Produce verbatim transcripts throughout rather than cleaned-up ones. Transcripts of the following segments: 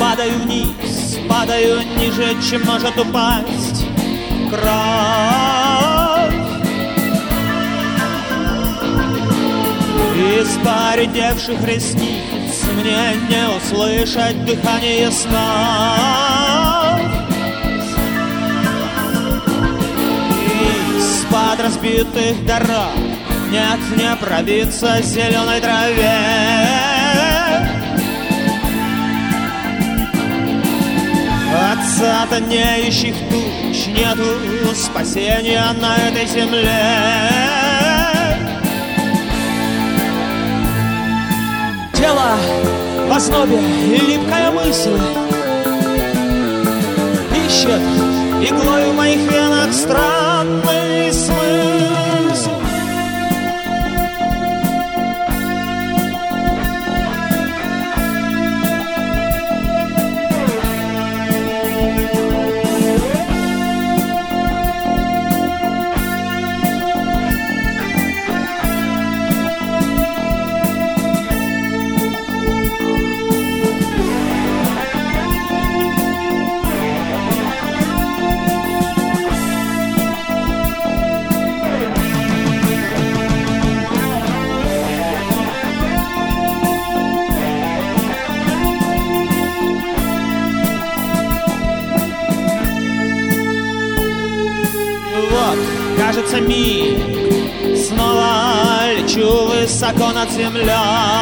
падаю вниз, падаю ниже, чем может упасть кровь. Из поредевших ресниц мне не услышать дыхание снов. Из-под разбитых дорог нет, не пробиться зеленой траве. От сатанеющих туч нету спасения на этой земле. Тело в ознобе и липкая мысль ищет иглой в моих венах странный смысл. Кажется, миг, снова лечу высоко над землей.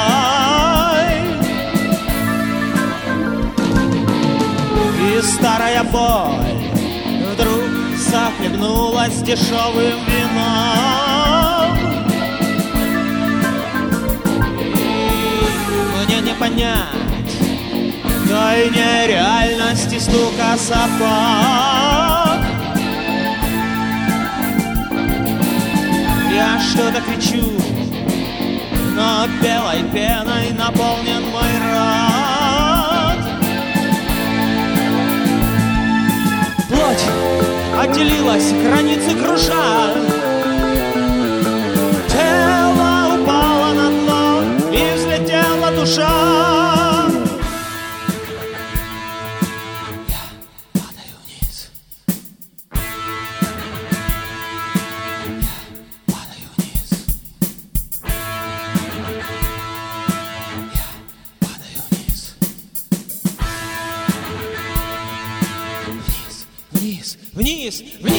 И старая боль вдруг захлебнулась дешевым вином. И мне не понять той нереальности стука сапог. Я что-то кричу, но белой пеной наполнен мой рот. Плоть отделилась, границы круша. Тело упало на дно, и взлетела душа. Вниз,